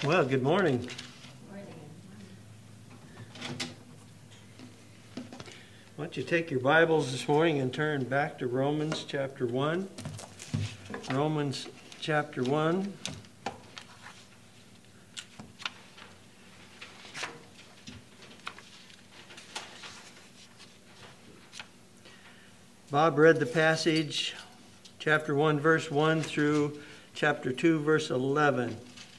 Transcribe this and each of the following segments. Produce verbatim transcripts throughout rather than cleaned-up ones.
Well, good morning. Why don't you take your Bibles this morning and turn back to Romans chapter one. Romans chapter one. Bob read the passage, chapter one, verse one through chapter two, verse eleven.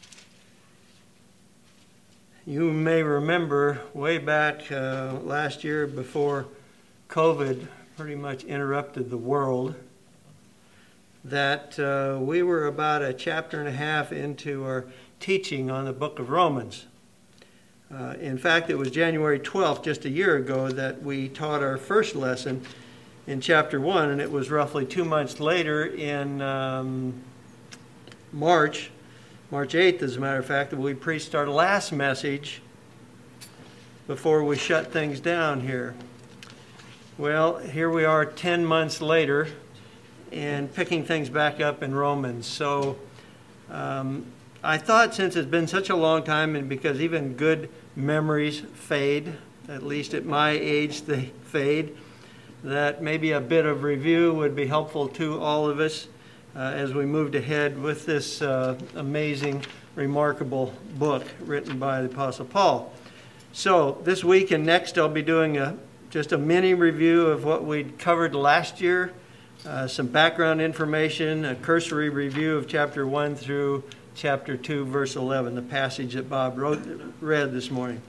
You may remember way back uh, last year before COVID pretty much interrupted the world that uh, we were about a chapter and a half into our teaching on the book of Romans. Uh, in fact, it was January twelfth, just a year ago, that we taught our first lesson in chapter one, and it was roughly two months later in um, March, March eighth, as a matter of fact, that we preached our last message before we shut things down here. Well, here we are ten months later and picking things back up in Romans. So um, I thought, since it's been such a long time, and because even good memories fade, at least at my age they fade, that maybe a bit of review would be helpful to all of us uh, as we moved ahead with this uh, amazing, remarkable book written by the Apostle Paul. So this week and next I'll be doing a just a mini review of what we'd covered last year, uh, some background information, a cursory review of chapter one through chapter two, verse eleven, the passage that Bob wrote, read this morning.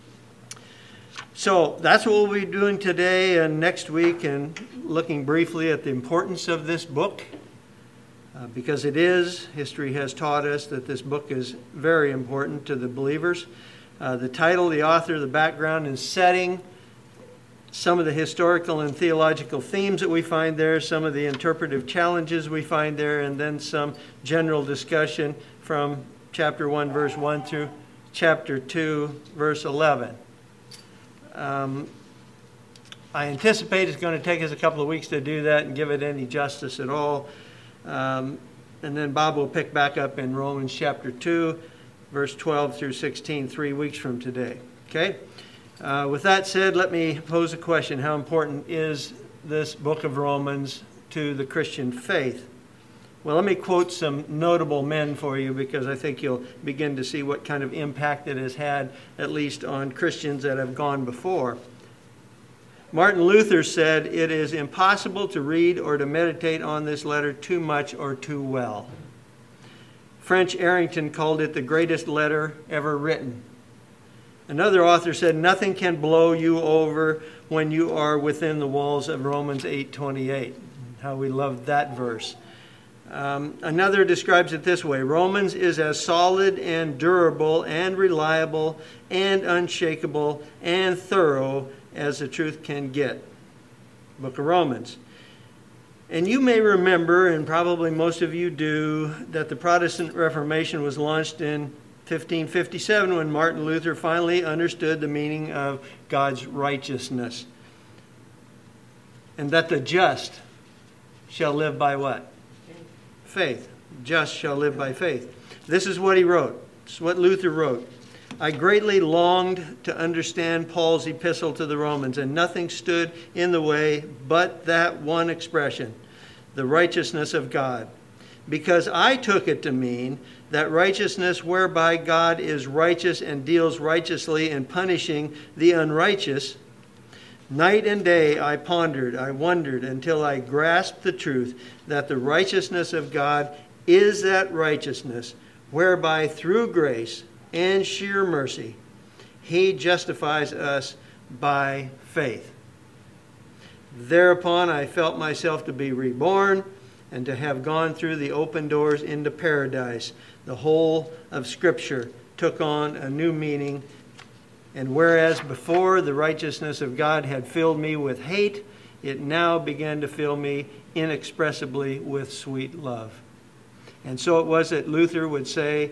So that's what we'll be doing today and next week, and looking briefly at the importance of this book, uh, because it is, history has taught us that this book is very important to the believers. Uh, the title, the author, the background and setting, some of the historical and theological themes that we find there, some of the interpretive challenges we find there, and then some general discussion from chapter one, verse one through chapter two, verse eleven. Um, I anticipate it's going to take us a couple of weeks to do that and give it any justice at all. Um, and then Bob will pick back up in Romans chapter two, verse twelve through sixteen, three weeks from today. Okay? Uh, with that said, let me pose a question. How important is this book of Romans to the Christian faith? Well, let me quote some notable men for you, because I think you'll begin to see what kind of impact it has had, at least on Christians that have gone before. Martin Luther said, "It is impossible to read or to meditate on this letter too much or too well." French Arrington called it the greatest letter ever written. Another author said, "Nothing can blow you over when you are within the walls of Romans eight twenty-eight. How we love that verse. Um, another describes it this way: Romans is as solid and durable and reliable and unshakable and thorough as the truth can get. Book of Romans. And you may remember, and probably most of you do, that the Protestant Reformation was launched in fifteen fifty-seven when Martin Luther finally understood the meaning of God's righteousness. And that the just shall live by what? Faith. Just shall live by faith. This is what he wrote. This is what Luther wrote. "I greatly longed to understand Paul's epistle to the Romans, and nothing stood in the way but that one expression, the righteousness of God. Because I took it to mean that righteousness whereby God is righteous and deals righteously in punishing the unrighteous. Night and day I pondered, I wondered, until I grasped the truth that the righteousness of God is that righteousness whereby through grace and sheer mercy he justifies us by faith. Thereupon I felt myself to be reborn and to have gone through the open doors into paradise. The whole of Scripture took on a new meaning. And whereas before the righteousness of God had filled me with hate, it now began to fill me inexpressibly with sweet love." And so it was that Luther would say,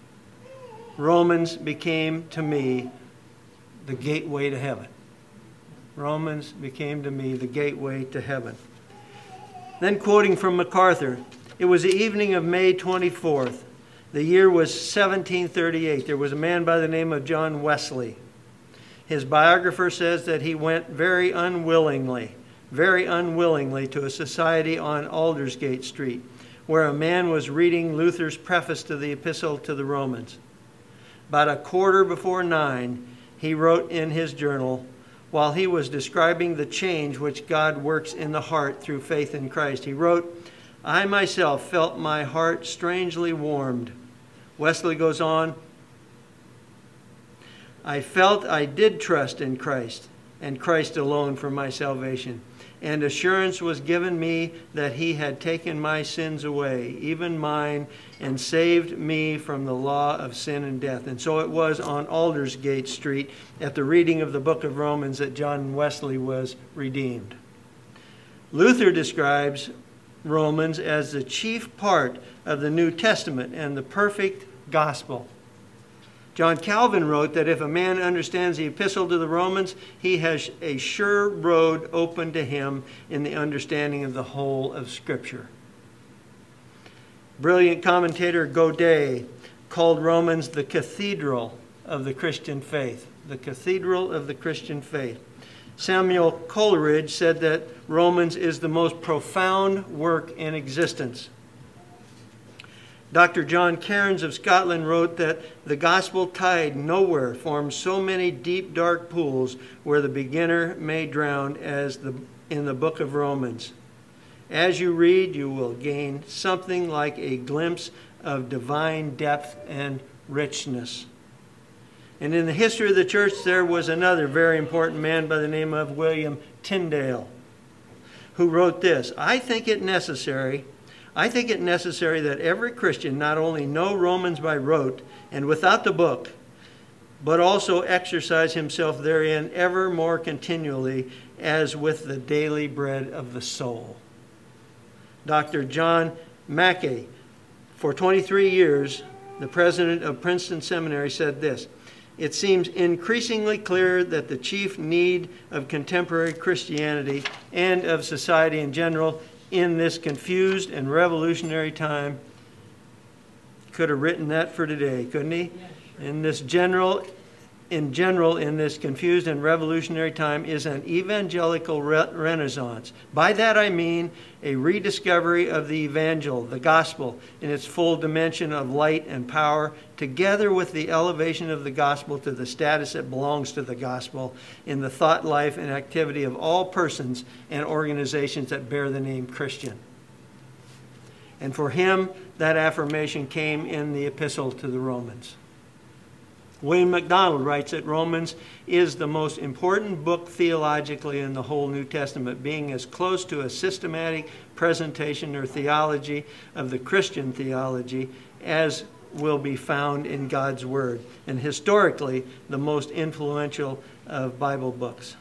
Romans became to me the gateway to heaven. Romans became to me the gateway to heaven. Then quoting from MacArthur, "It was the evening of May twenty-fourth, The year was seventeen thirty-eight. There was a man by the name of John Wesley. His biographer says that he went very unwillingly, very unwillingly to a society on Aldersgate Street, where a man was reading Luther's preface to the Epistle to the Romans. About a quarter before nine, he wrote in his journal, while he was describing the change which God works in the heart through faith in Christ, he wrote, "I myself felt my heart strangely warmed." Wesley goes on, "I felt I did trust in Christ, and Christ alone for my salvation. And assurance was given me that he had taken my sins away, even mine, and saved me from the law of sin and death." And so it was on Aldersgate Street at the reading of the book of Romans that John Wesley was redeemed. Luther describes Romans as the chief part of the New Testament and the perfect gospel. John Calvin wrote that if a man understands the epistle to the Romans, he has a sure road open to him in the understanding of the whole of Scripture. Brilliant commentator Godet called Romans the cathedral of the Christian faith. The cathedral of the Christian faith. Samuel Coleridge said that Romans is the most profound work in existence. Doctor John Cairns of Scotland wrote that the gospel tide nowhere forms so many deep, dark pools where the beginner may drown as the, in the book of Romans. As you read, you will gain something like a glimpse of divine depth and richness. And in the history of the church, there was another very important man by the name of William Tyndale, who wrote this, I think it necessary I think it necessary that every Christian not only know Romans by rote and without the book, but also exercise himself therein ever more continually as with the daily bread of the soul. Doctor John Mackay, for twenty-three years, the president of Princeton Seminary, said this, "It seems increasingly clear that the chief need of contemporary Christianity and of society in general in this confused and revolutionary time," could have written that for today, couldn't he? Yeah, sure. In this general, in general, in this confused and revolutionary time is an evangelical re- renaissance. By that I mean a rediscovery of the evangel, the gospel, in its full dimension of light and power, together with the elevation of the gospel to the status that belongs to the gospel in the thought life and activity of all persons and organizations that bear the name Christian. And for him, that affirmation came in the epistle to the Romans. William MacDonald writes that Romans is the most important book theologically in the whole New Testament, being as close to a systematic presentation or theology of the Christian theology as will be found in God's Word, and historically the most influential of Bible books.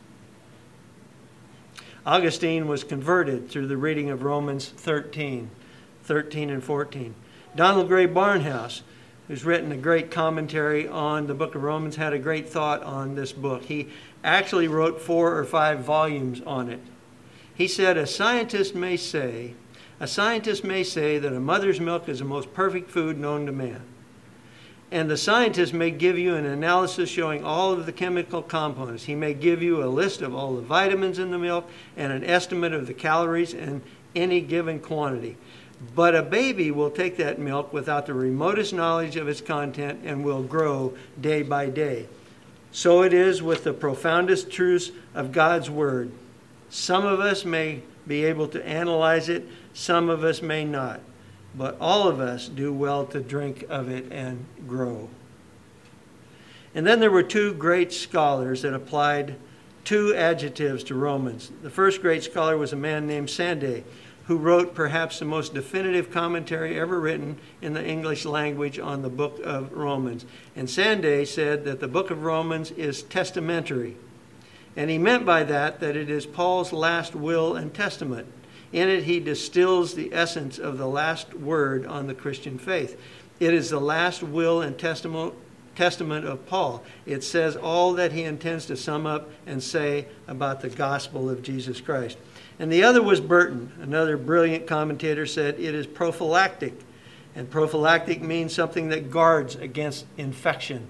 Augustine was converted through the reading of Romans thirteen, thirteen and fourteen. Donald Gray Barnhouse, who's written a great commentary on the book of Romans, had a great thought on this book. He actually wrote four or five volumes on it. He said, a scientist may say, a scientist may say that a mother's milk is the most perfect food known to man. And the scientist may give you an analysis showing all of the chemical components. He may give you a list of all the vitamins in the milk and an estimate of the calories in any given quantity. But a baby will take that milk without the remotest knowledge of its content and will grow day by day. So it is with the profoundest truths of God's Word. Some of us may be able to analyze it, some of us may not. But all of us do well to drink of it and grow. And then there were two great scholars that applied two adjectives to Romans. The first great scholar was a man named Sande, who wrote perhaps the most definitive commentary ever written in the English language on the book of Romans. And Sande said that the book of Romans is testamentary. And he meant by that that it is Paul's last will and testament. In it, he distills the essence of the last word on the Christian faith. It is the last will and testament testament of Paul. It says all that he intends to sum up and say about the gospel of Jesus Christ. And the other was Burton. Another brilliant commentator said it is prophylactic. And prophylactic means something that guards against infection.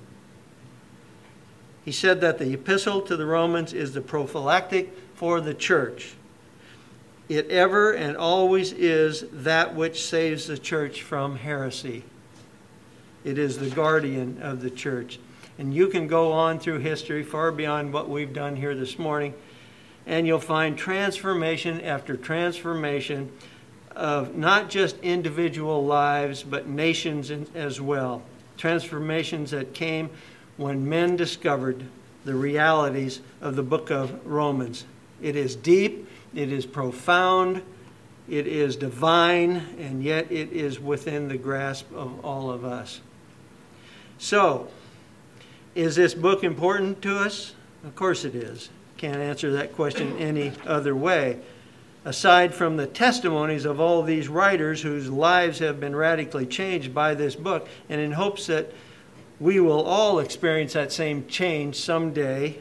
He said that the epistle to the Romans is the prophylactic for the church. It ever and always is that which saves the church from heresy. It is the guardian of the church. And you can go on through history far beyond what we've done here this morning, and you'll find transformation after transformation of not just individual lives, but nations as well. Transformations that came when men discovered the realities of the book of Romans. It is deep, it is profound, it is divine, and yet it is within the grasp of all of us. So, is this book important to us? Of course it is. Can't answer that question any other way. Aside from the testimonies of all these writers whose lives have been radically changed by this book, and in hopes that we will all experience that same change someday,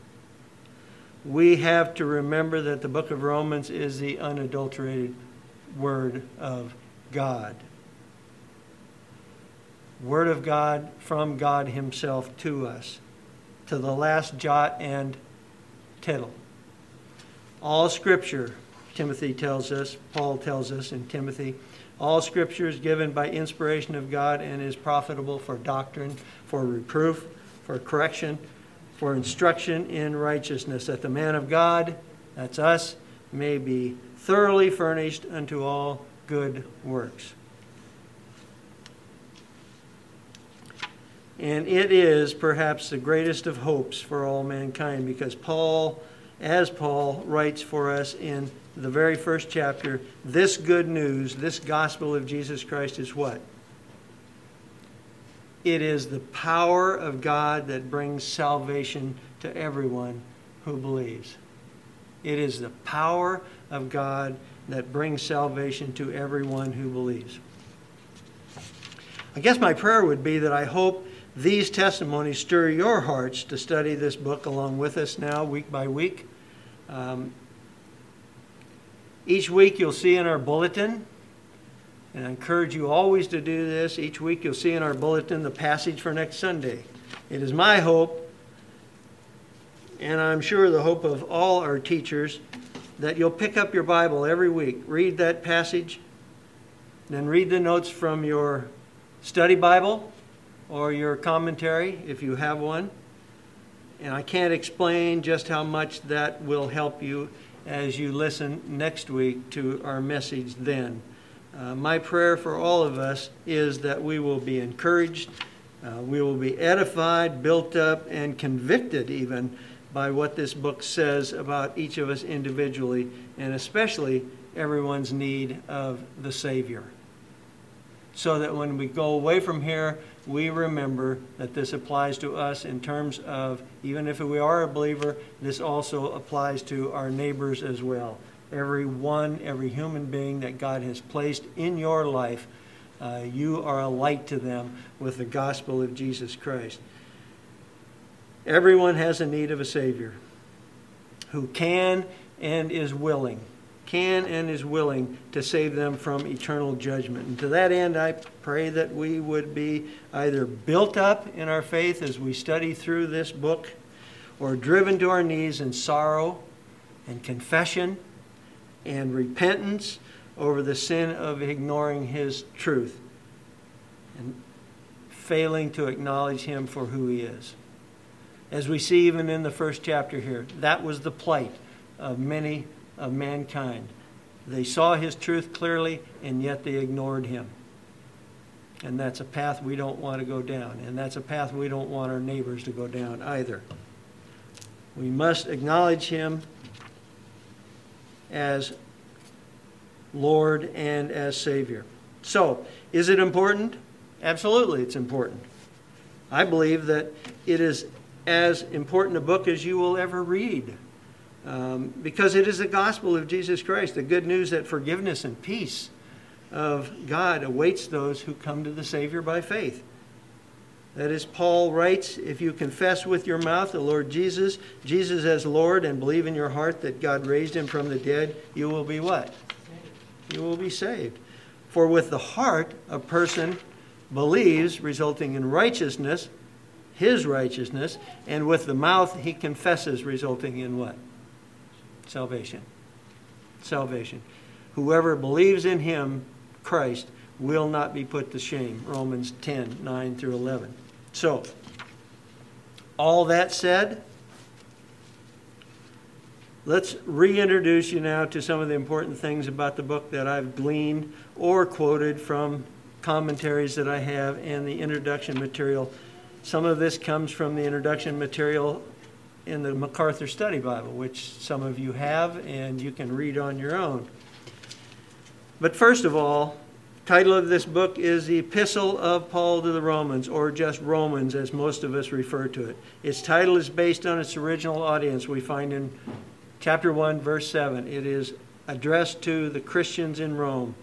we have to remember that the book of Romans is the unadulterated Word of God. Word of God from God Himself to us, to the last jot and tittle. All Scripture, Timothy tells us, Paul tells us in Timothy, all Scripture is given by inspiration of God and is profitable for doctrine, for reproof, for correction, for instruction in righteousness, that the man of God, that's us, may be thoroughly furnished unto all good works. And it is perhaps the greatest of hopes for all mankind, because Paul, as Paul writes for us in the very first chapter, this good news, this gospel of Jesus Christ is what? It is the power of God that brings salvation to everyone who believes. It is the power of God that brings salvation to everyone who believes. I guess my prayer would be that I hope these testimonies stir your hearts to study this book along with us now, week by week. Um, each week you'll see in our bulletin, and I encourage you always to do this, each week you'll see in our bulletin the passage for next Sunday. It is my hope, and I'm sure the hope of all our teachers, that you'll pick up your Bible every week, read that passage, then read the notes from your study Bible or your commentary if you have one. And I can't explain just how much that will help you as you listen next week to our message then. Uh, my prayer for all of us is that we will be encouraged, uh, we will be edified, built up, and convicted even by what this book says about each of us individually, and especially everyone's need of the Savior. So that when we go away from here, we remember that this applies to us in terms of, even if we are a believer, this also applies to our neighbors as well. Every one, every human being that God has placed in your life, uh, you are a light to them with the gospel of Jesus Christ. Everyone has a need of a Savior who can and is willing, can and is willing to save them from eternal judgment. And to that end, I pray that we would be either built up in our faith as we study through this book, or driven to our knees in sorrow and confession and repentance over the sin of ignoring His truth and failing to acknowledge Him for who He is. As we see even in the first chapter here, that was the plight of many of mankind. They saw His truth clearly, and yet they ignored Him. And that's a path we don't want to go down. And that's a path we don't want our neighbors to go down either. We must acknowledge Him as Lord and as Savior. So, is it important? Absolutely, it's important. I believe that it is as important a book as you will ever read. Um, because it is the gospel of Jesus Christ, the good news that forgiveness and peace of God awaits those who come to the Savior by faith. That is, Paul writes, if you confess with your mouth the Lord Jesus, Jesus as Lord, and believe in your heart that God raised Him from the dead, you will be what? You will be saved. For with the heart a person believes, resulting in righteousness, his righteousness, and with the mouth he confesses, resulting in what? Salvation. Salvation. Whoever believes in him, Christ, will not be put to shame. Romans ten, nine through eleven. So, all that said, let's reintroduce you now to some of the important things about the book that I've gleaned or quoted from commentaries that I have and the introduction material. Some of this comes from the introduction material in the MacArthur Study Bible, which some of you have and you can read on your own. But first of all, the title of this book is the Epistle of Paul to the Romans, or just Romans as most of us refer to it. Its title is based on its original audience we find in chapter one, verse seven. It is addressed to the Christians in Rome.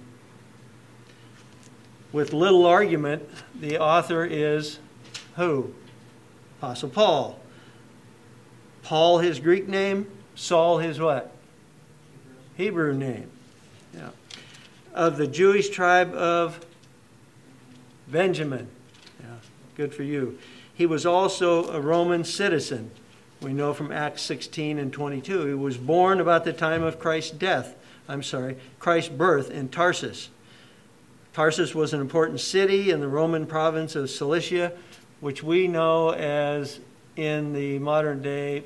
With little argument, the author is who? Apostle Paul. Paul, his Greek name. Saul, his what? Hebrew name. Yeah. Of the Jewish tribe of Benjamin. Yeah, good for you. He was also a Roman citizen. We know from Acts sixteen and twenty-two. He was born about the time of Christ's death. I'm sorry, Christ's birth in Tarsus. Tarsus was an important city in the Roman province of Cilicia, which we know as in the modern day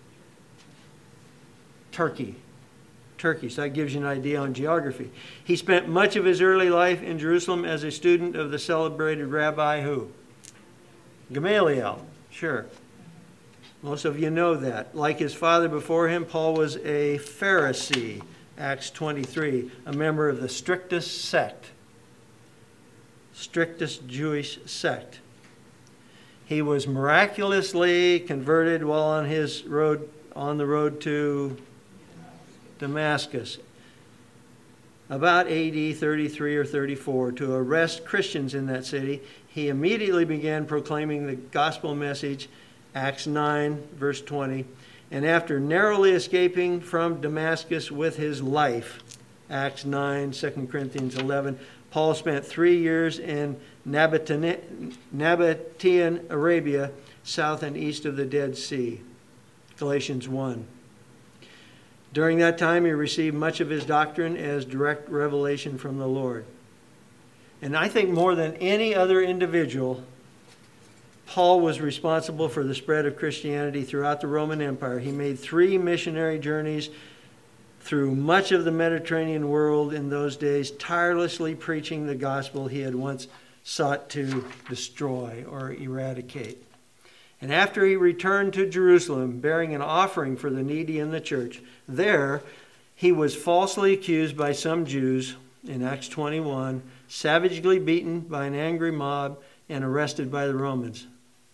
Turkey. Turkey. So that gives you an idea on geography. He spent much of his early life in Jerusalem as a student of the celebrated rabbi who? Gamaliel. Sure. Most of you know that. Like his father before him, Paul was a Pharisee, Acts twenty-three, a member of the strictest sect, strictest Jewish sect. He was miraculously converted while on his road, on the road to Damascus, about A D thirty-three or thirty-four, to arrest Christians in that city. He immediately began proclaiming the gospel message, Acts nine, verse twenty. And after narrowly escaping from Damascus with his life, Acts nine, Second Corinthians eleven, Paul spent three years in Nabatean Arabia, south and east of the Dead Sea, Galatians one. During that time, he received much of his doctrine as direct revelation from the Lord. And I think more than any other individual, Paul was responsible for the spread of Christianity throughout the Roman Empire. He made three missionary journeys through much of the Mediterranean world in those days, tirelessly preaching the gospel he had once sought to destroy or eradicate. And after he returned to Jerusalem, bearing an offering for the needy in the church, there he was falsely accused by some Jews in Acts twenty-one, savagely beaten by an angry mob, and arrested by the Romans.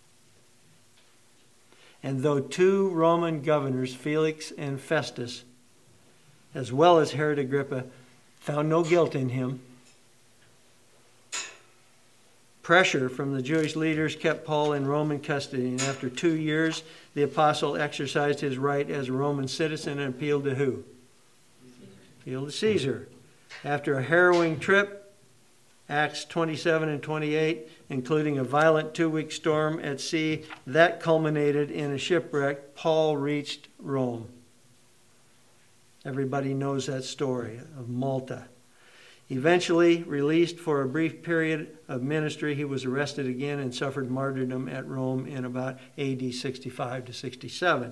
And though two Roman governors, Felix and Festus, as well as Herod Agrippa, found no guilt in him, pressure from the Jewish leaders kept Paul in Roman custody. And after two years, the apostle exercised his right as a Roman citizen and appealed to who? Appealed to Caesar. After a harrowing trip, Acts twenty-seven and twenty-eight, including a violent two-week storm at sea, that culminated in a shipwreck, Paul reached Rome. Everybody knows that story of Malta. Eventually released for a brief period of ministry, he was arrested again and suffered martyrdom at Rome in about A D sixty-five to sixty-seven.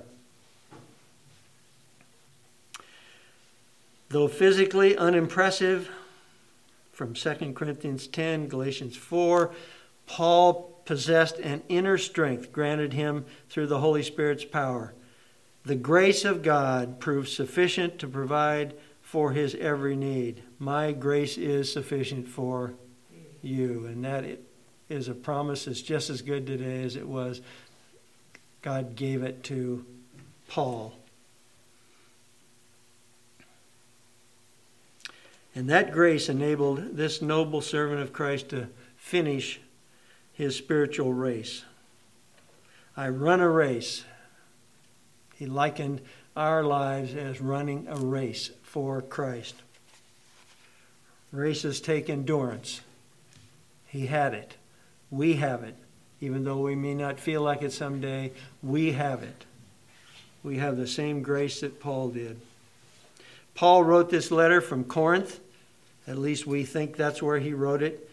Though physically unimpressive, from Second Corinthians ten, Galatians four, Paul possessed an inner strength granted him through the Holy Spirit's power. The grace of God proved sufficient to provide for his every need. My grace is sufficient for you. And that is a promise that's just as good today as it was. God gave it to Paul. And that grace enabled this noble servant of Christ to finish his spiritual race. I run a race. He likened our lives as running a race for Christ. Races take endurance. He had it. We have it. Even though we may not feel like it someday, we have it. We have the same grace that Paul did. Paul wrote this letter from Corinth. At least we think that's where he wrote it.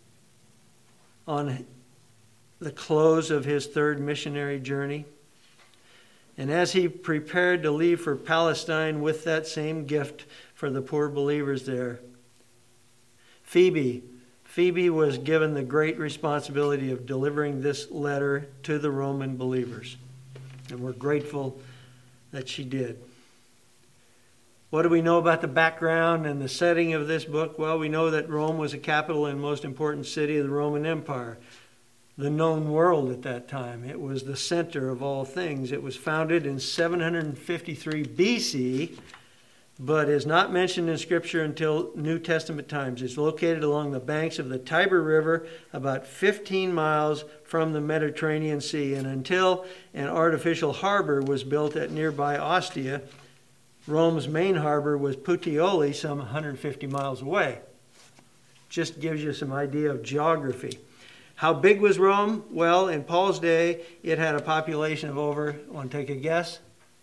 On the close of his third missionary journey. And as he prepared to leave for Palestine with that same gift for the poor believers there, Phoebe, Phoebe was given the great responsibility of delivering this letter to the Roman believers. And we're grateful that she did. What do we know about the background and the setting of this book? Well, we know that Rome was the capital and most important city of the Roman Empire, the known world at that time. It was the center of all things. It was founded in seven hundred fifty-three B C, but is not mentioned in Scripture until New Testament times. It's located along the banks of the Tiber River, about fifteen miles from the Mediterranean Sea. And until an artificial harbor was built at nearby Ostia, Rome's main harbor was Puteoli, some one hundred fifty miles away. Just gives you some idea of geography. How big was Rome? Well, in Paul's day, it had a population of over, want to take a guess?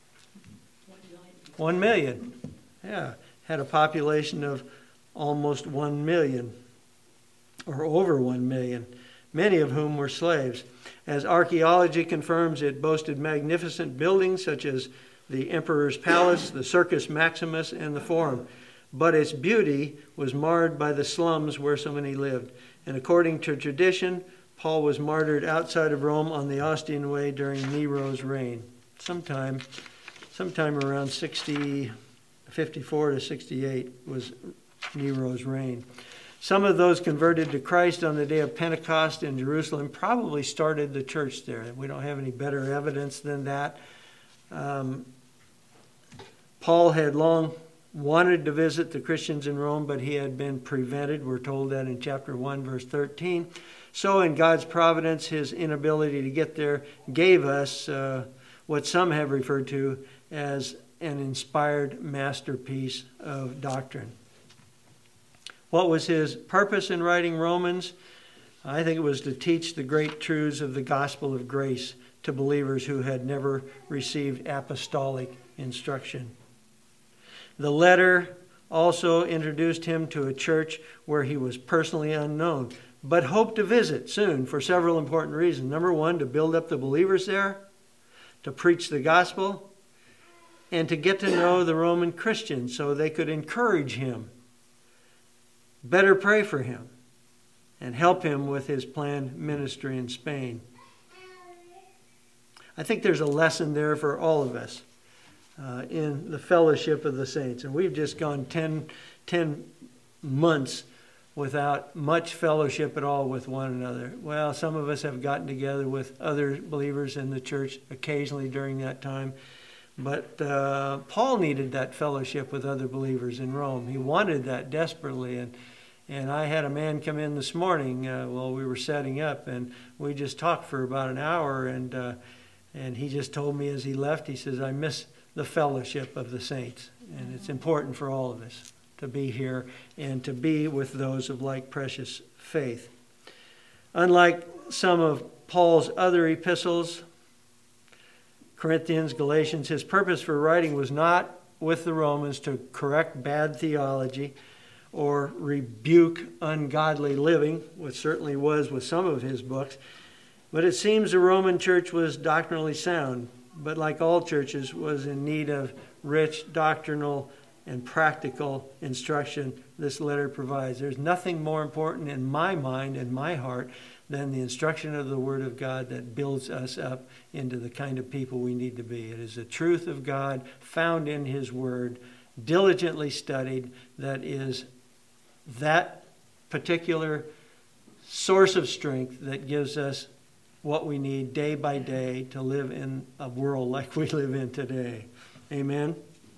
One million. Yeah, had a population of almost one million, or over one million, many of whom were slaves. As archaeology confirms, it boasted magnificent buildings such as the Emperor's Palace, the Circus Maximus, and the Forum. But its beauty was marred by the slums where so many lived. And according to tradition, Paul was martyred outside of Rome on the Ostian Way during Nero's reign, sometime, sometime around sixty, fifty-four to sixty-eight was Nero's reign. Some of those converted to Christ on the day of Pentecost in Jerusalem probably started the church there. We don't have any better evidence than that. Um, Paul had long wanted to visit the Christians in Rome, but he had been prevented. We're told that in chapter one, verse thirteen. So in God's providence, his inability to get there gave us uh, what some have referred to as an inspired masterpiece of doctrine. What was his purpose in writing Romans? I think it was to teach the great truths of the gospel of grace to believers who had never received apostolic instruction. The letter also introduced him to a church where he was personally unknown, but hoped to visit soon for several important reasons. Number one, to build up the believers there, to preach the gospel, and to get to know the Roman Christians so they could encourage him, better pray for him, and help him with his planned ministry in Spain. I think there's a lesson there for all of us uh, in the fellowship of the saints. And we've just gone ten, ten months without much fellowship at all with one another. Well, some of us have gotten together with other believers in the church occasionally during that time. But uh, Paul needed that fellowship with other believers in Rome. He wanted that desperately. And And I had a man come in this morning uh, while we were setting up, and we just talked for about an hour, and uh, and he just told me as he left, he says, I miss the fellowship of the saints. And it's important for all of us to be here and to be with those of like precious faith. Unlike some of Paul's other epistles, Corinthians, Galatians, his purpose for writing was not with the Romans to correct bad theology or rebuke ungodly living, which certainly was with some of his books. But it seems the Roman church was doctrinally sound, but like all churches, was in need of rich doctrinal and practical instruction this letter provides. There's nothing more important in my mind and my heart than the instruction of the Word of God that builds us up into the kind of people we need to be. It is the truth of God found in His Word, diligently studied, that is that particular source of strength that gives us what we need day by day to live in a world like we live in today. Amen.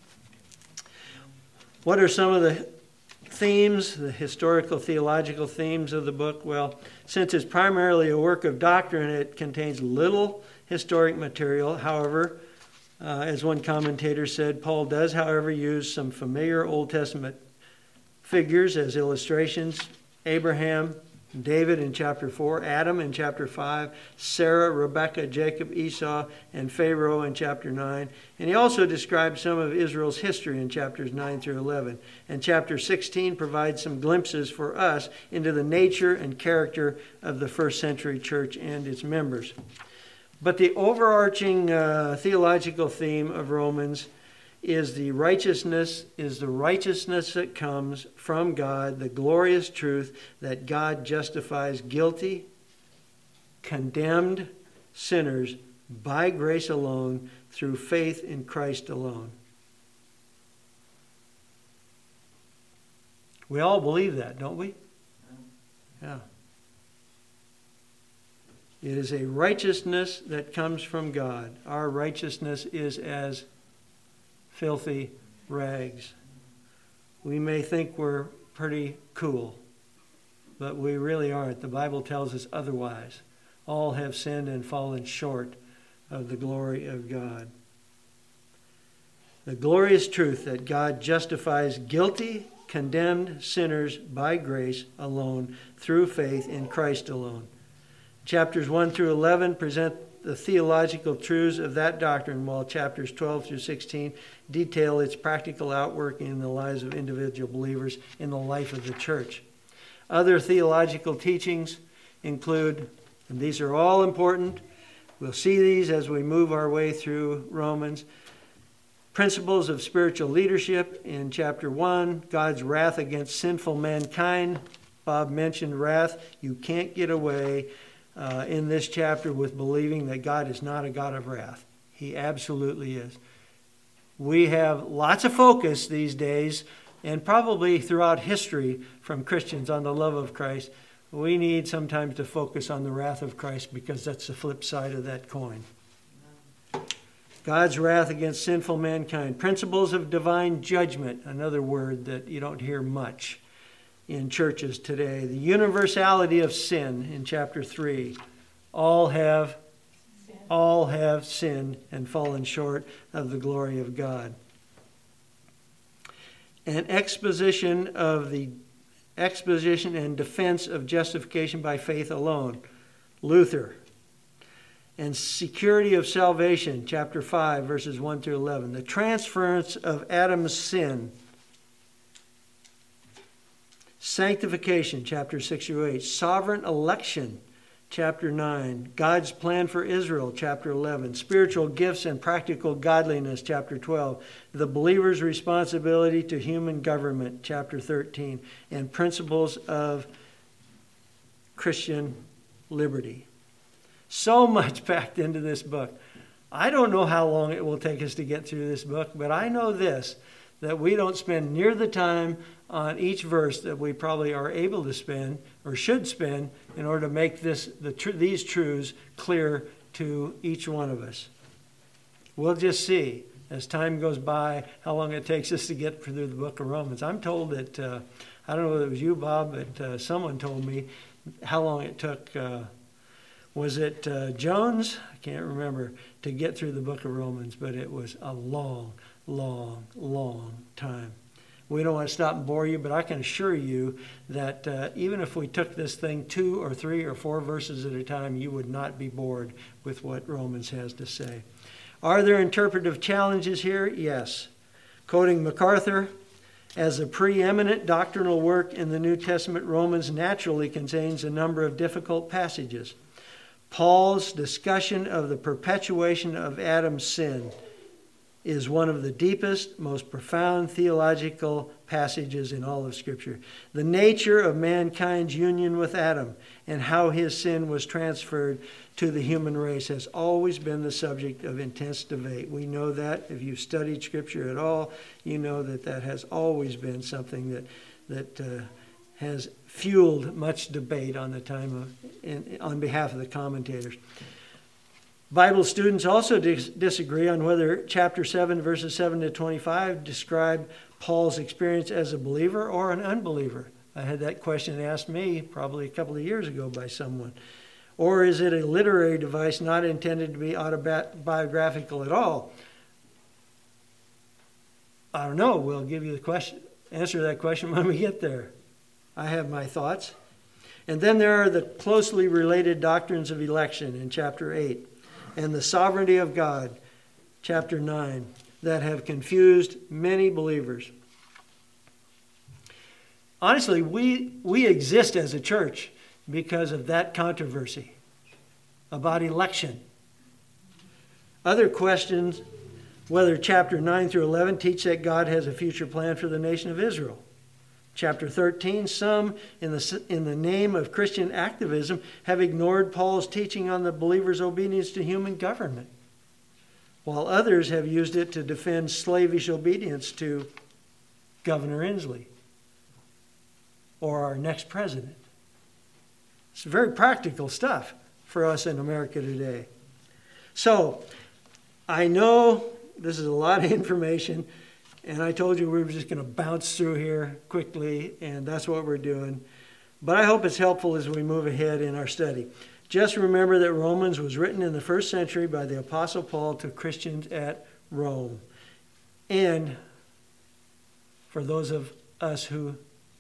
What are some of the themes, the historical theological themes of the book? Well, since it's primarily a work of doctrine, it contains little historic material. However, uh, as one commentator said, Paul does, however, use some familiar Old Testament figures as illustrations: Abraham, David in chapter four, Adam in chapter five, Sarah, Rebekah, Jacob, Esau, and Pharaoh in chapter nine. And he also describes some of Israel's history in chapters nine through eleven. And chapter sixteen provides some glimpses for us into the nature and character of the first century church and its members. But the overarching uh, theological theme of Romans is the righteousness, is the righteousness that comes from God, the glorious truth that God justifies guilty, condemned sinners by grace alone, through faith in Christ alone. We all believe that, don't we? Yeah. It is a righteousness that comes from God. Our righteousness is as filthy rags. We may think we're pretty cool, but we really aren't. The Bible tells us otherwise. All have sinned and fallen short of the glory of God. The glorious truth that God justifies guilty, condemned sinners by grace alone, through faith in Christ alone. Chapters one through eleven present the theological truths of that doctrine, while chapters twelve through sixteen detail its practical outworking in the lives of individual believers in the life of the church. Other theological teachings include, and these are all important, we'll see these as we move our way through Romans, principles of spiritual leadership in chapter one, God's wrath against sinful mankind. Bob mentioned wrath. You can't get away Uh, in this chapter with believing that God is not a God of wrath. He absolutely is. We have lots of focus these days, and probably throughout history from Christians, on the love of Christ. We need sometimes to focus on the wrath of Christ, because that's the flip side of that coin. God's wrath against sinful mankind. Principles of divine judgment, another word that you don't hear much in churches today. The universality of sin in chapter three. All have, all have sinned and fallen short of the glory of God. An exposition of the exposition and defense of justification by faith alone. Luther. And security of salvation, chapter five, verses one through eleven. The transference of Adam's sin. Sanctification, chapter six through eight. Sovereign election, chapter nine. God's plan for Israel, chapter eleven. Spiritual gifts and practical godliness, chapter twelve. The believer's responsibility to human government, chapter thirteen. And principles of Christian liberty. So much packed into this book. I don't know how long it will take us to get through this book, but I know this, that we don't spend near the time on each verse that we probably are able to spend or should spend in order to make this the tr- these truths clear to each one of us. We'll just see as time goes by how long it takes us to get through the book of Romans. I'm told that, uh, I don't know whether it was you, Bob, but uh, someone told me how long it took, uh, was it uh, Jones? I can't remember, to get through the book of Romans, but it was a long, long, long time. We don't want to stop and bore you, but I can assure you that uh, even if we took this thing two or three or four verses at a time, you would not be bored with what Romans has to say. Are there interpretive challenges here? Yes. Quoting MacArthur, as a preeminent doctrinal work in the New Testament, Romans naturally contains a number of difficult passages. Paul's discussion of the perpetuation of Adam's sin is one of the deepest, most profound theological passages in all of Scripture. The nature of mankind's union with Adam and how his sin was transferred to the human race has always been the subject of intense debate. We know that. If you've studied Scripture at all, you know that that has always been something that that uh, has fueled much debate on the time of, in, on behalf of the commentators. Bible students also dis- disagree on whether chapter seven, verses seven to twenty-five describe Paul's experience as a believer or an unbeliever. I had that question asked me probably a couple of years ago by someone. Or is it a literary device not intended to be autobiographical at all? I don't know. We'll give you the question answer that question when we get there. I have my thoughts. And then there are the closely related doctrines of election in chapter eight and the sovereignty of God, chapter nine, that have confused many believers. Honestly, we, we exist as a church because of that controversy about election. Other questions, whether chapter nine through eleven teach that God has a future plan for the nation of Israel. Chapter thirteen, some in the, in the name of Christian activism have ignored Paul's teaching on the believer's obedience to human government, while others have used it to defend slavish obedience to Governor Inslee or our next president. It's very practical stuff for us in America today. So, I know this is a lot of information, and I told you we were just going to bounce through here quickly, and that's what we're doing. But I hope it's helpful as we move ahead in our study. Just remember that Romans was written in the first century by the Apostle Paul to Christians at Rome. And for those of us who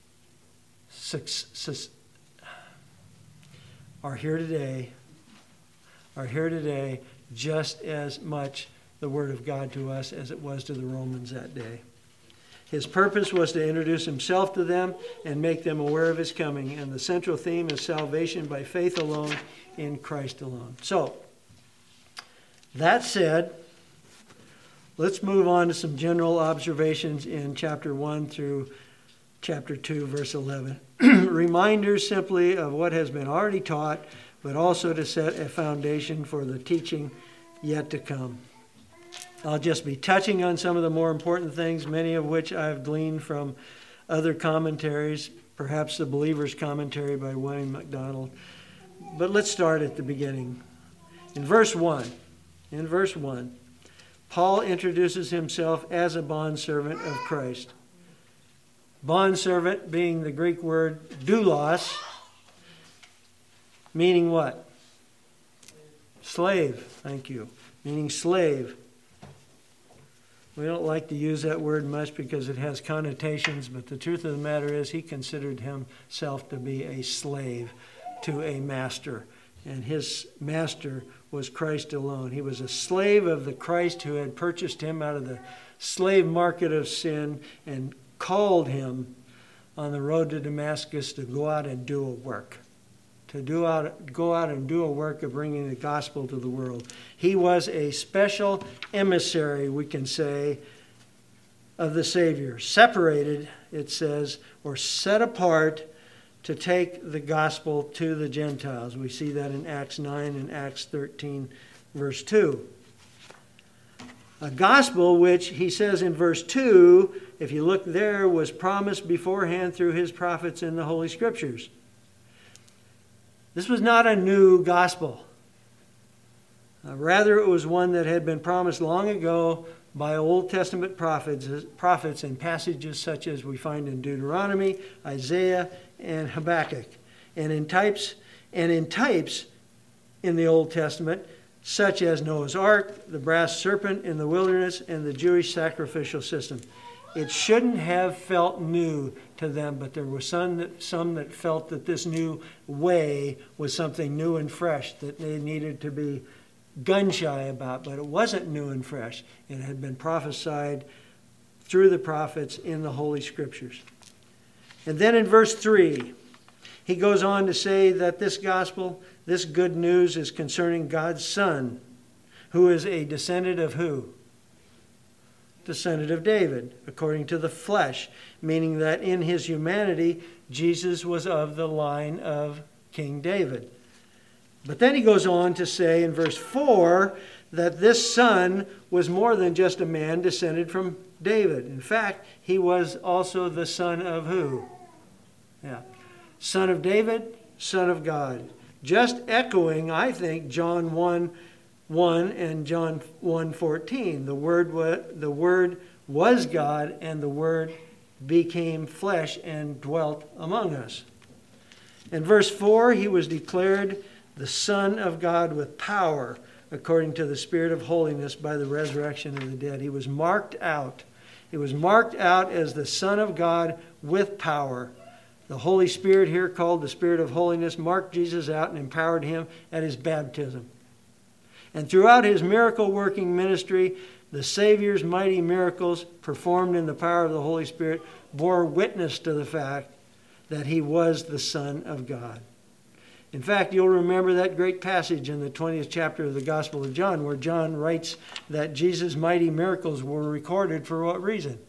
are here today, are here today just as much the Word of God to us as it was to the Romans that day. His purpose was to introduce himself to them and make them aware of his coming. And the central theme is salvation by faith alone in Christ alone. So, that said, let's move on to some general observations in chapter one through chapter two, verse eleven. Reminders simply of what has been already taught, but also to set a foundation for the teaching yet to come. I'll just be touching on some of the more important things, many of which I've gleaned from other commentaries, perhaps the Believer's Commentary by William MacDonald. But let's start at the beginning. In verse one, in verse one, Paul introduces himself as a bondservant of Christ. Bondservant being the Greek word doulos, meaning what? Slave, thank you. Meaning slave. We don't like to use that word much because it has connotations, but the truth of the matter is he considered himself to be a slave to a master, and his master was Christ alone. He was a slave of the Christ who had purchased him out of the slave market of sin and called him on the road to Damascus to go out and do a work. To do out, go out and do a work of bringing the gospel to the world. He was a special emissary, we can say, of the Savior. Separated, it says, or set apart to take the gospel to the Gentiles. We see that in Acts nine and Acts thirteen, verse two. A gospel which, he says in verse two, if you look there, was promised beforehand through his prophets in the Holy Scriptures. This was not a new gospel. Uh, rather, it was one that had been promised long ago by Old Testament prophets, prophets in passages such as we find in Deuteronomy, Isaiah, and Habakkuk. And in types, and in types in the Old Testament, such as Noah's Ark, the brass serpent in the wilderness, and the Jewish sacrificial system. It shouldn't have felt new to them, but there were some that, some that felt that this new way was something new and fresh that they needed to be gun-shy about. But it wasn't new and fresh. It had been prophesied through the prophets in the Holy Scriptures. And then in verse three, he goes on to say that this gospel, this good news is concerning God's Son, who is a descendant of who? Descendant of David, according to the flesh, meaning that in his humanity, Jesus was of the line of King David. But then he goes on to say in verse four that this son was more than just a man descended from David. In fact, he was also the son of who? Yeah. Son of David, son of God. Just echoing, I think, John one one and John one fourteen. The word, wa- the word was God, and the Word became flesh and dwelt among us. In verse four, he was declared the Son of God with power, according to the Spirit of holiness by the resurrection of the dead. He was marked out He was marked out as the Son of God with power. The Holy Spirit, here called the Spirit of holiness, marked Jesus out and empowered him at his baptism. And throughout his miracle-working ministry, the Savior's mighty miracles performed in the power of the Holy Spirit bore witness to the fact that he was the Son of God. In fact, you'll remember that great passage in the twentieth chapter of the Gospel of John where John writes that Jesus' mighty miracles were recorded for what reason?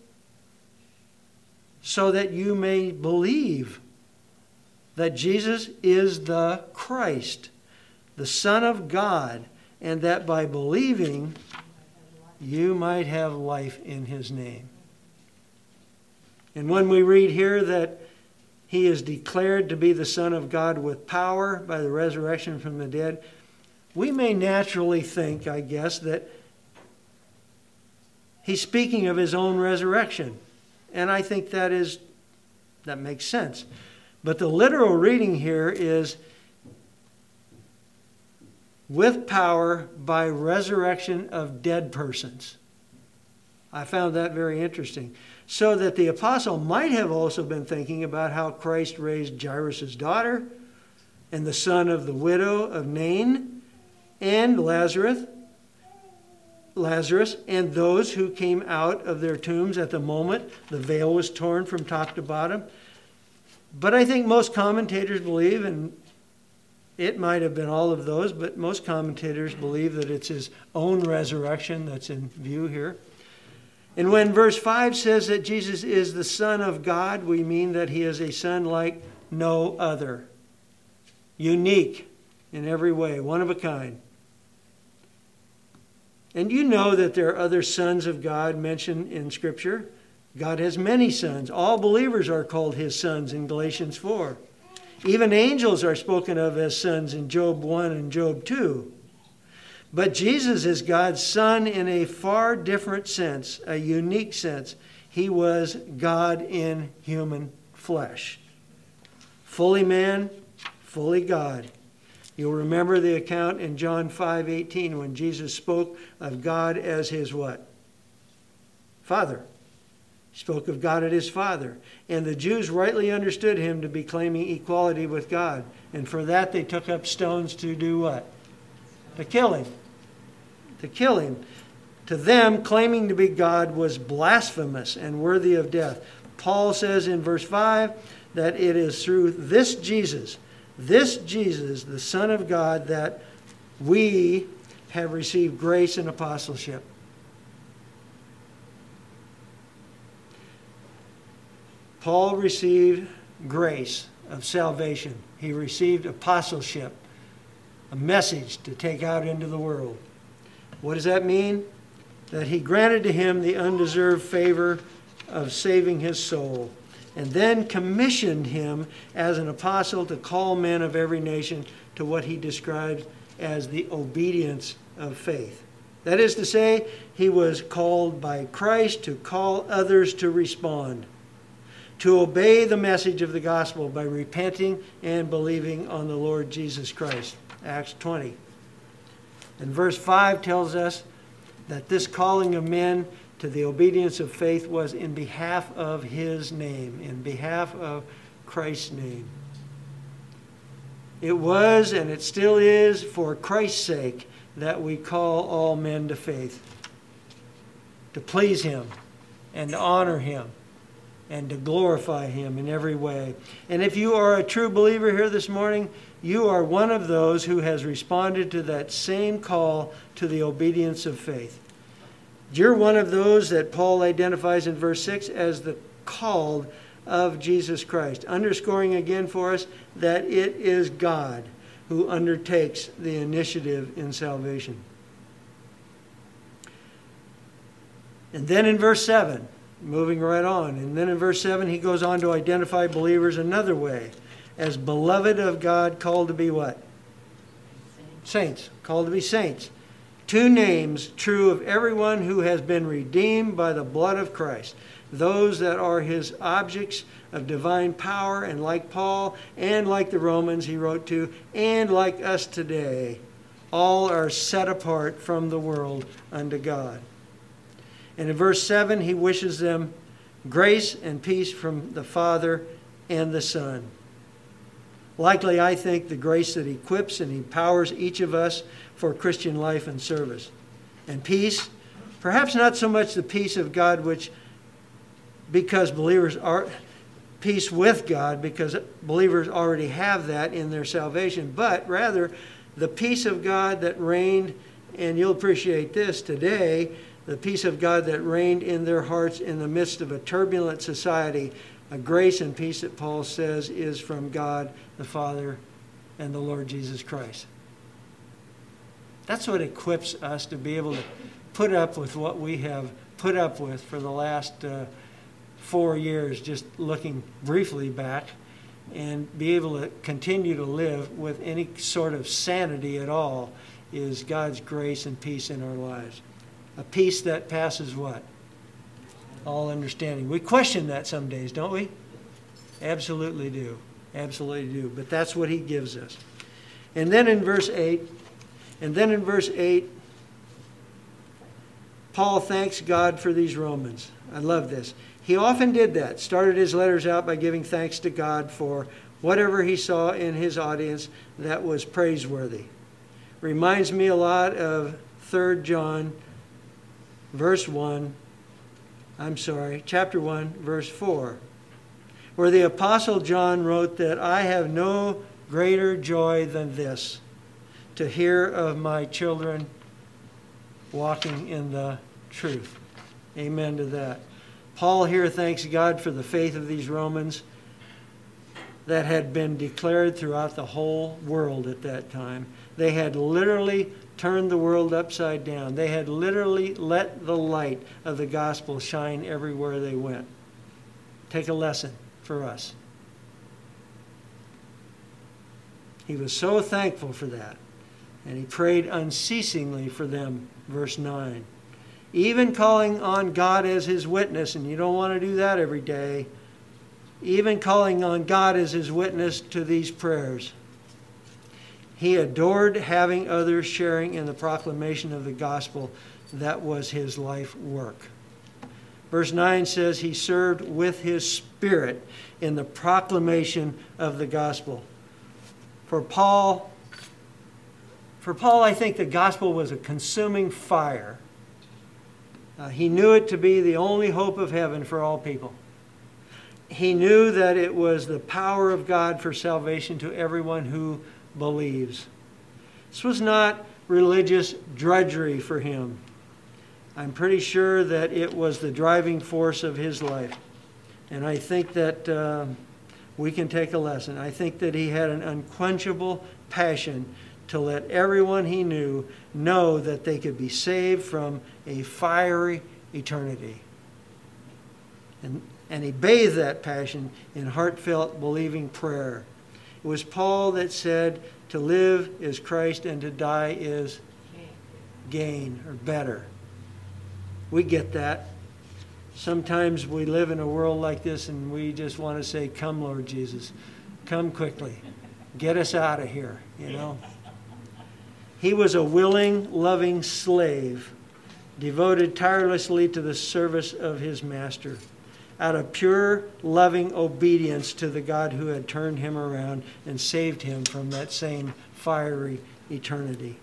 So that you may believe that Jesus is the Christ, the Son of God, and that by believing you might have life in his name. And when we read here that he is declared to be the Son of God with power by the resurrection from the dead, we may naturally think, I guess, that he's speaking of his own resurrection. And I think that is, that makes sense. But the literal reading here is with power by resurrection of dead persons. I found that very interesting. So that the apostle might have also been thinking about how Christ raised Jairus' daughter and the son of the widow of Nain and Lazarus, Lazarus and those who came out of their tombs at the moment the veil was torn from top to bottom. But I think most commentators believe, and it might have been all of those, but most commentators believe that it's his own resurrection that's in view here. And when verse five says that Jesus is the Son of God, we mean that he is a son like no other. Unique in every way, one of a kind. And you know that there are other sons of God mentioned in Scripture. God has many sons. All believers are called his sons in Galatians four. Even angels are spoken of as sons in Job one and Job two. But Jesus is God's Son in a far different sense, a unique sense. He was God in human flesh. Fully man, fully God. You'll remember the account in John five eighteen when Jesus spoke of God as his what? Father. He spoke of God as his Father. And the Jews rightly understood him to be claiming equality with God. And for that they took up stones to do what? To kill him. To kill him. To them, claiming to be God was blasphemous and worthy of death. Paul says in verse five that it is through this Jesus, this Jesus, the Son of God, that we have received grace and apostleship. Paul received grace of salvation. He received apostleship, a message to take out into the world. What does that mean? That he granted to him the undeserved favor of saving his soul, and then commissioned him as an apostle to call men of every nation to what he describes as the obedience of faith. That is to say, he was called by Christ to call others to respond, to obey the message of the gospel by repenting and believing on the Lord Jesus Christ. Acts twenty. And verse five tells us that this calling of men to the obedience of faith was in behalf of his name, in behalf of Christ's name. It was, and it still is, for Christ's sake that we call all men to faith. To please him and to honor him and to glorify him in every way. And if you are a true believer here this morning, you are one of those who has responded to that same call to the obedience of faith. You're one of those that Paul identifies in verse six as the called of Jesus Christ, underscoring again for us that it is God who undertakes the initiative in salvation. And then in verse seven, moving right on, and then in verse seven he goes on to identify believers another way, as beloved of God, called to be what? Saints. Saints, called to be saints. Two names true of everyone who has been redeemed by the blood of Christ. Those that are his objects of divine power, and like Paul, and like the Romans he wrote to, and like us today, all are set apart from the world unto God. And in verse seven, he wishes them grace and peace from the Father and the Son. Likely, I think, the grace that equips and empowers each of us for Christian life and service. And peace, perhaps not so much the peace of God, which, because believers are, peace with God, because believers already have that in their salvation, but rather the peace of God that reigned, and you'll appreciate this today, the peace of God that reigned in their hearts in the midst of a turbulent society, a grace and peace that Paul says is from God the Father and the Lord Jesus Christ. That's what equips us to be able to put up with what we have put up with for the last uh, four years, just looking briefly back, and be able to continue to live with any sort of sanity at all, is God's grace and peace in our lives. A peace that passes what? All understanding. We question that some days, don't we? Absolutely do. Absolutely do. But that's what he gives us. And then in verse eight, and then in verse eight, Paul thanks God for these Romans. I love this. He often did that. Started his letters out by giving thanks to God for whatever he saw in his audience that was praiseworthy. Reminds me a lot of Third John, verse one. I'm sorry, chapter one, verse four, where the Apostle John wrote that I have no greater joy than this, to hear of my children walking in the truth. Amen to that. Paul here thanks God for the faith of these Romans that had been declared throughout the whole world at that time. They had literally turned the world upside down. They had literally let the light of the gospel shine everywhere they went. Take a lesson for us. He was so thankful for that. And he prayed unceasingly for them, verse nine. Even calling on God as his witness, and you don't want to do that every day. Even calling on God as his witness to these prayers. He adored having others sharing in the proclamation of the gospel. That was his life work. Verse nine says he served with his spirit in the proclamation of the gospel. For Paul, for Paul, I think the gospel was a consuming fire. Uh, he knew it to be the only hope of heaven for all people. He knew that it was the power of God for salvation to everyone who believes. This was not religious drudgery for him. I'm pretty sure that it was the driving force of his life. And I think that uh, we can take a lesson. I think that he had an unquenchable passion to let everyone he knew know that they could be saved from a fiery eternity. And, and he bathed that passion in heartfelt, believing prayer. It was Paul that said, to live is Christ and to die is gain or better. We get that. Sometimes we live in a world like this and we just want to say, come, Lord Jesus. Come quickly. Get us out of here, you know. He was a willing, loving slave, devoted tirelessly to the service of his master, out of pure, loving obedience to the God who had turned him around and saved him from that same fiery eternity.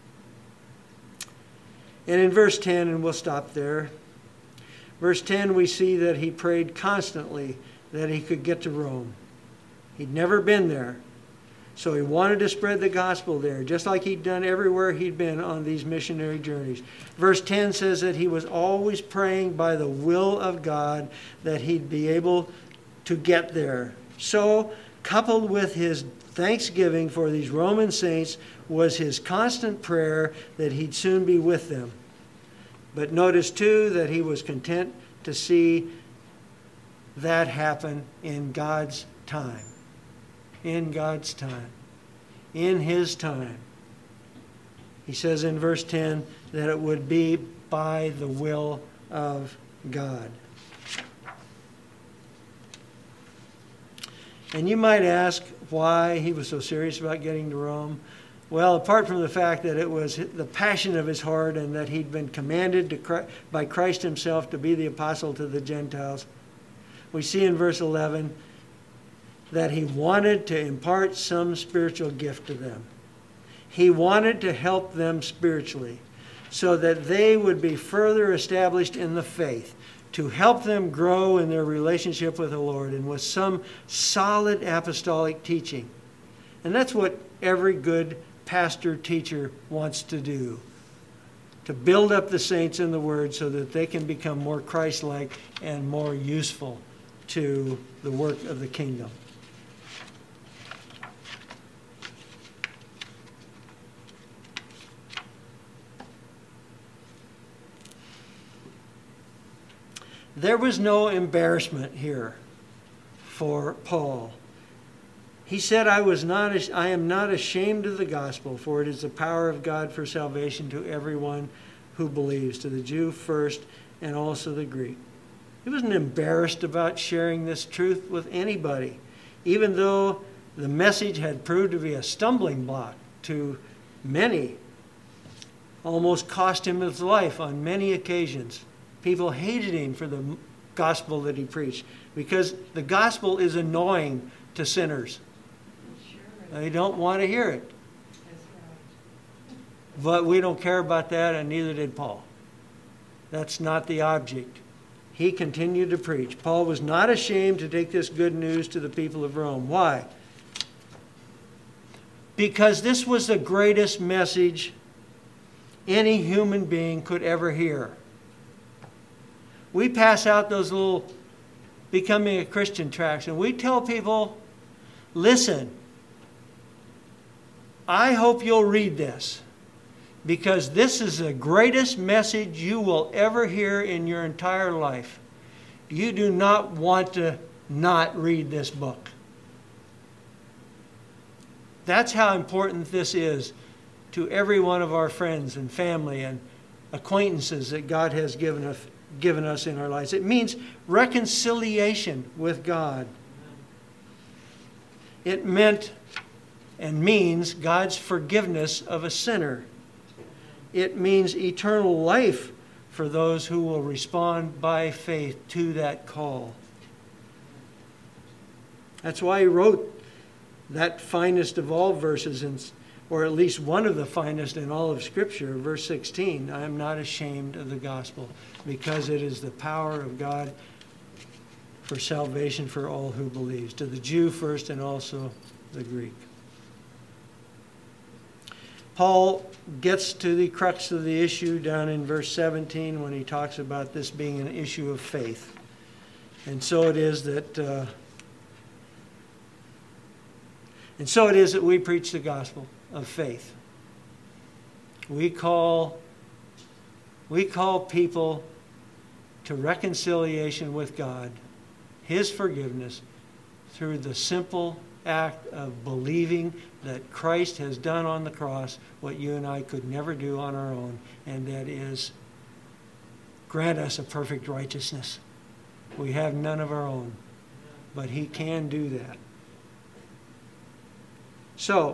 And in verse ten, and we'll stop there, verse ten, we see that he prayed constantly that he could get to Rome. He'd never been there. So he wanted to spread the gospel there, just like he'd done everywhere he'd been on these missionary journeys. Verse ten says that he was always praying by the will of God that he'd be able to get there. So, coupled with his thanksgiving for these Roman saints was his constant prayer that he'd soon be with them. But notice too that he was content to see that happen in God's time. In God's time. In his time. He says in verse ten that it would be by the will of God. And you might ask why he was so serious about getting to Rome. Well, apart from the fact that it was the passion of his heart and that he'd been commanded to Christ, by Christ himself to be the apostle to the Gentiles, we see in verse eleven that he wanted to impart some spiritual gift to them. He wanted to help them spiritually so that they would be further established in the faith, to help them grow in their relationship with the Lord and with some solid apostolic teaching. And that's what every good pastor teacher wants to do, to build up the saints in the Word so that they can become more Christ-like and more useful to the work of the kingdom. There was no embarrassment here for Paul. He said, I was not, I am not ashamed of the gospel, for it is the power of God for salvation to everyone who believes, to the Jew first and also the Greek. He wasn't embarrassed about sharing this truth with anybody, even though the message had proved to be a stumbling block to many, almost cost him his life on many occasions. People hated him for the gospel that he preached because the gospel is annoying to sinners. They don't want to hear it. But we don't care about that, and neither did Paul. That's not the object. He continued to preach. Paul was not ashamed to take this good news to the people of Rome. Why? Because this was the greatest message any human being could ever hear. We pass out those little Becoming a Christian tracts, and we tell people, listen, I hope you'll read this, because this is the greatest message you will ever hear in your entire life. You do not want to not read this book. That's how important this is to every one of our friends and family and acquaintances that God has given us, given us in our lives. It means reconciliation with God. It meant and means God's forgiveness of a sinner. It means eternal life for those who will respond by faith to that call. That's why he wrote that finest of all verses, in, or at least one of the finest in all of Scripture, verse sixteen, I am not ashamed of the gospel, because it is the power of God for salvation for all who believes, to the Jew first and also the Greek. Paul gets to the crux of the issue down in verse seventeen when he talks about this being an issue of faith. And so it is that uh, and so it is that we preach the gospel of faith. We call we call people to reconciliation with God, His forgiveness, through the simple act of believing that Christ has done on the cross what you and I could never do on our own, and that is grant us a perfect righteousness. We have none of our own, but He can do that. So,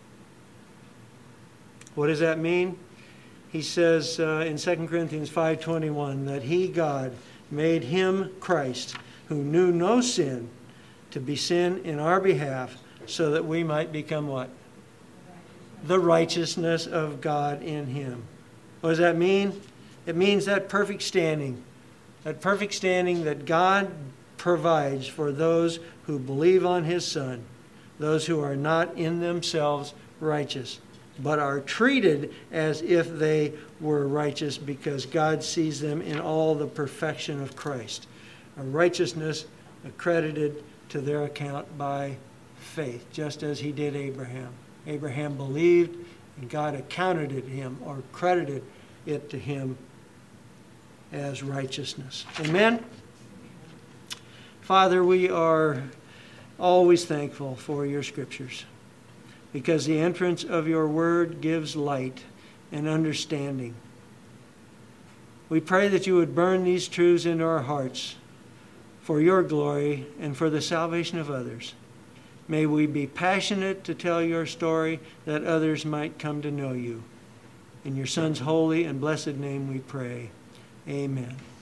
what does that mean? He says uh, in Second Corinthians five twenty-one that He, God, made Him, Christ, who knew no sin, to be sin in our behalf, so that we might become what? The righteousness of God in Him. What does that mean? It means that perfect standing. That perfect standing that God provides for those who believe on His Son. Those who are not in themselves righteous, but are treated as if they were righteous because God sees them in all the perfection of Christ. A righteousness accredited to their account by faith, just as He did Abraham. Abraham believed, and God accounted it to him, or credited it to him as righteousness. Amen? Father, we are always thankful for your Scriptures, because the entrance of your word gives light and understanding. We pray that you would burn these truths into our hearts for your glory and for the salvation of others. May we be passionate to tell your story that others might come to know you. In your Son's holy and blessed name we pray. Amen.